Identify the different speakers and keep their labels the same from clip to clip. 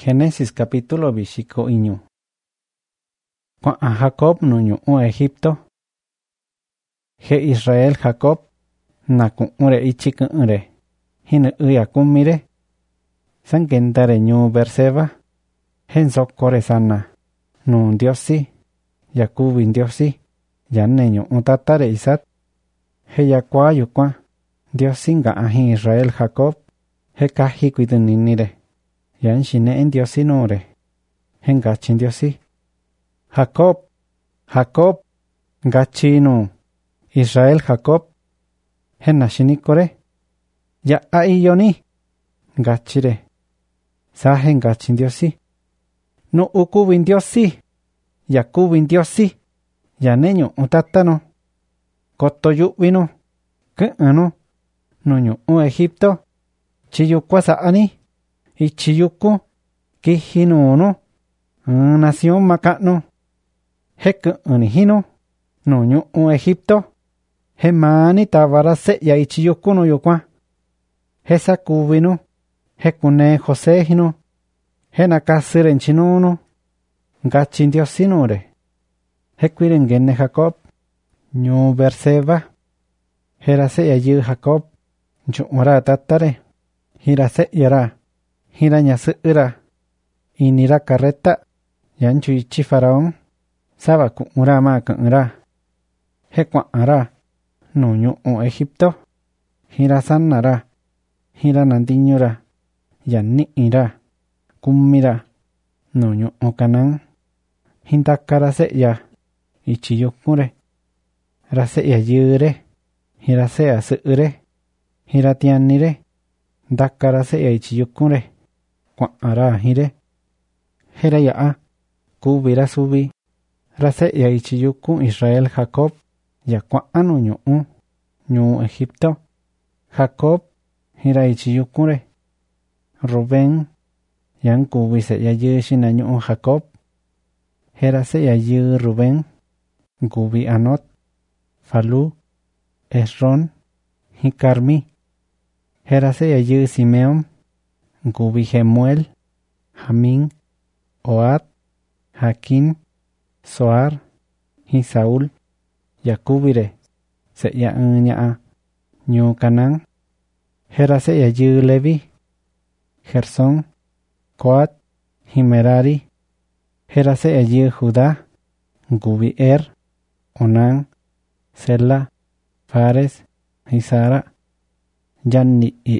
Speaker 1: Génesis capítulo 29. Cua'a Jacob nuñu'u Egipto. Je Israel Jacob naku'ure ichikɨ'ɨre jinɨ'ɨya kumire. Sankentare ñuu Berseba. Jensokore sana nu Ndiosi yakuvi Ndiosi yanne ñu'u tatare Isaac. Je yakua yukuan Ndiosi nga'an jin Israel Jacob. Je kaji kuidɨninire. Yan xine'e Ndiosi nuure. Jengachi Ndiosi: Jacob, Jacob, ngachi nu Israel Jacob. Henna xinikore. Ya'a iyoni, ngachire. Saje ngachi Ndiosi: Nu'u kuvi Ndiosi, yakuvi Ndiosi yane ñu'u tatano. Koto yu'vinu, kɨ'ɨnu nu ñu'u Egipto. Chiyukua sa'ani, ichiyuku kiji nuunu nación maka'nu. Je kɨ'ɨni jinu nu ñu'u Egipto. Je maani tavara se'ya ichiyukunu yukuan. Je sakuvinu, je kune José jinu. Je nakasɨre nchinunu. Ngachi Ndiosi nuure. Je kuirengene Jacob ñuu Berseba. Jera se'ya yɨɨ Jacob nchu'ura tatare. Jira se'yara, jira ñasɨ'ɨra, inira carreta yanchu ichi Faraón. Sava ku'ura ma kɨ'ɨra. Je kua'ara nu ñu'u Egipto. Jira sanara, jira nandiñura, yanni'ira, kummira nu ñu'u Canaán. Jintakara se'ya ichiyukure. Ra se'ya yɨɨre, jira se'ya sɨ'ɨre, jira tiannire. Ndakara se'ya ichiyukure. Kua'ara jire. Jera ya'a kuvira suvi. Ra se'ya ichiyuku Israel Jacob yakua'a nu ñuu Egipto. Jacob jira ichiyukure. Rubén yan kuvi se'ya yɨɨ xina ñu'u Jacob. Jera se'ya yɨɨ Rubén kuvi Anot, Falú, Esrón, Jicarmi. Jera se'ya yɨɨ Simeón kuvi Jemuel, Jamín, Ohad, Jaquín, Zoar, Saúl yakuvire se'ya ɨɨn ña'a ñuu Canaán. Jera se'ya yɨɨ Levi, Gersón, Coat, Merari. Jera se'ya yɨɨ Judá kuvi Onán, Sela, Fares, Zara. Yanni y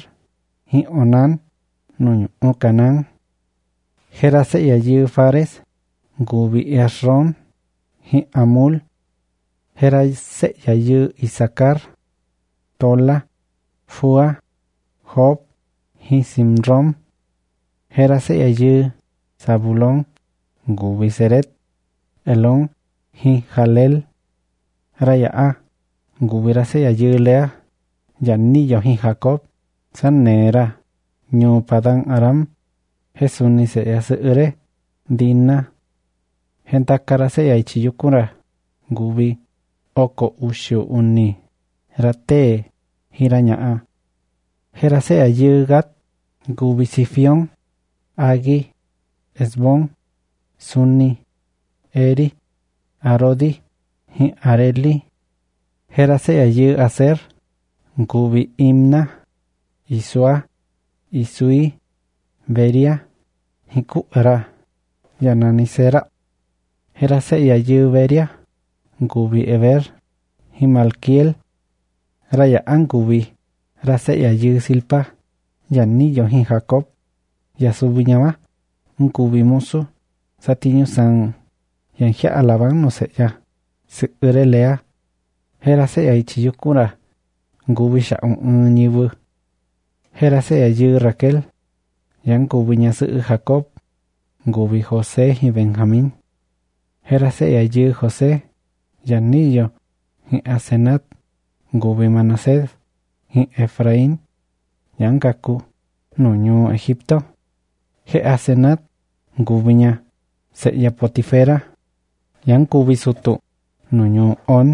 Speaker 1: Onán nu ñu'u Canaán. Jera se'ya yɨɨ Fares kuvi Esrón, Amul. Jera se'ya yɨɨ Isacar, Tola, Fua, Job, Simrón. Jera se'ya yɨɨ Zabulón kuvi Seret, Elón, Jalel. Ra ya'a kuvira se'ya yɨɨ Lea yanniyo Jacob. Sanneera ñuu Padán Aram. Jesuni se'ya sɨ'ɨre, Dina. Jentakara se'ya ichiyukura kuvi oko uxu uni. Ra tee jira ña'a. Jera se'ya yɨɨ Gat kuvi Sifión, Agi, Esbón, Suni, Eri, Arodi, Areli. Jera se'ya yɨɨ Aser kuvi Imna, Isua, Isui, Beria, Ku'ra yanani Sera. Jera se'ya yɨɨ Beria kuvi Eber, Malkiel. Ra ya'an kuvi ra se'ya yɨɨ Silpa yanniyo Jacob. Yasuvi ñava kuvi musu satiñu san yanjia'a Labán nu se'ya sɨ'ɨre Lea. Jera se'ya ichiyukura kuvi xa'un ɨɨn ñivɨ. Jera se'ya yɨɨ Raquel yan kuvi ñasɨ'ɨ Jacob kuvi José Benjamín. Jera se'ya yɨɨ José yanniyo Asenat kuvi Manasés, Efraín yan kaku nu ñuu Egipto. Je Asenat kuvi ña se'ya Potifera yan kuvi sutu nu ñuu On.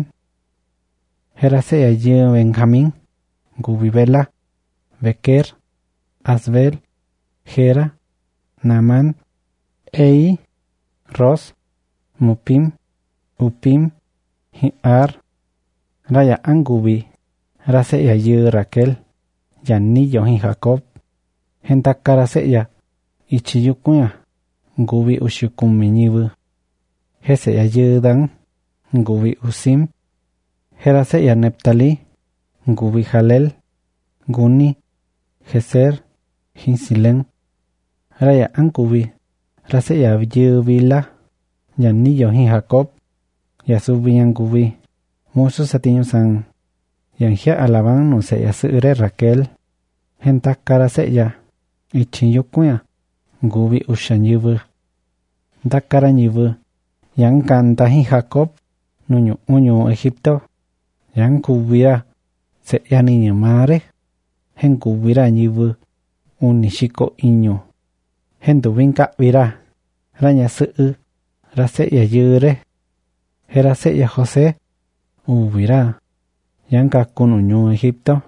Speaker 1: Jera se'ya yɨɨ Benjamín kuvi Bela, Bequer, Asbel, Gera, Naamán, Ehi, Ros, Mupim, Upim, Hiar. Raya angubi, raseya yu Raquel, yanillo hi Jacob. Hentakara seya, ichiyukuya, ngubi ushukumi nyibu. Heseya yu Dan, ngubi Usim. Heraseya Neptali, ngubi Jalel, Guni, Geser, Hinsilen. Raya angubi, raseya yu Bila, yanillo hi Jacob. Yasubi angubi, musu satiño san. Yanjia alaban no seya sure Raquel. Hentakara seya, ichiyukuya, ngubi ushanyibu. Dakara nyibu, yang kanta hi Jacob, nuño Egipto. Yang kubira, seya niño mare. Hen kubira nyibu, unishiko iño. Hen dubinka vira, raña suu, raseya yure. Hera seya José, ubira. Yang kakunuño Egipto.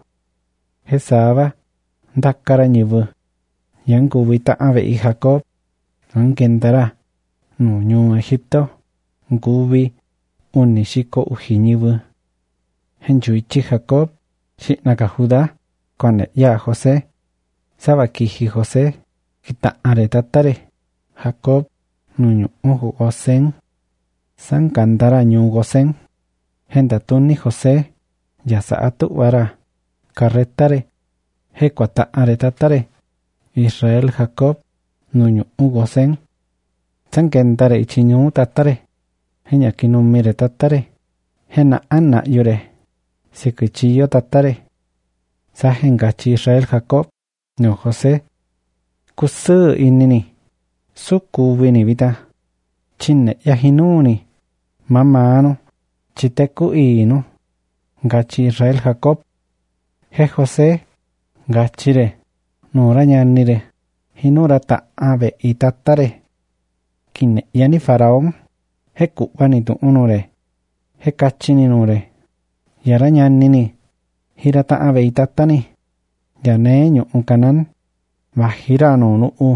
Speaker 1: Hesaba, dakara nyibu. Yang kubita ave y Jacob. Ankentara, nuño Egipto. Ngubi, unishiko ujinyibu. Henchuichi Jacob, shinaka Judá, kone ya José. Sabakiji José, kita aretatare. Jacob, nuño uju Gosen. Sankandara ñu Gosen. Hendatuni José, yasaatu vara. Carretare, hekwata aretatare. Israel Jacob, nuño Gosen. Sankentare ichiñu tatare. Heñakinu mire tatare. Hena anna yure. Sikuchillo tatare. Sahengachi Israel Jacob, no José. Kusu inini. Sukubini vita. Chinne yahinuni. Mamano. Chiteku inu. Gachi Israel Jacob. He José. Gachire. Nura ñanire. Hinurata ave itatare. Kine yani faraón. He kubanitu unure. He kachini nure. Yara ñannini. Hirata ave itatani. Yaneño unkanan. Bajira no nuu.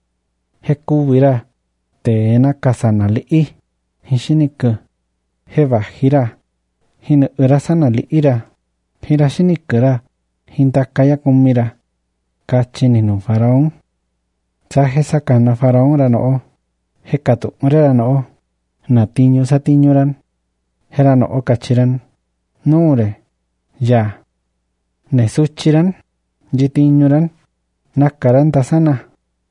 Speaker 1: He kubira. Teena kasanali'i. Hishiniku. He bajira. Hinu urasanali'ira. Hirashinikura. Hintakaya kumira. Kachini no faraón. Sahe sakana faraón ranoo. He katu ranoo. Natiño satiñuran. Heranoo kachiran. Nure. Ya. Nesuchiran. Jitiñuran. Nakaran tasana.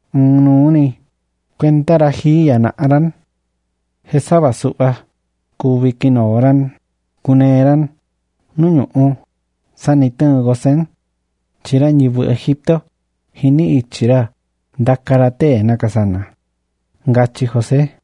Speaker 1: Nuni. Cuentaraji yanaaran. Hesaba suba. Kubikinoran. Kuneran. Nuñu. Sanitun Gosen. Chira nyibu Egipto. Hini ichira. Dakarate nakasana. Gachi José.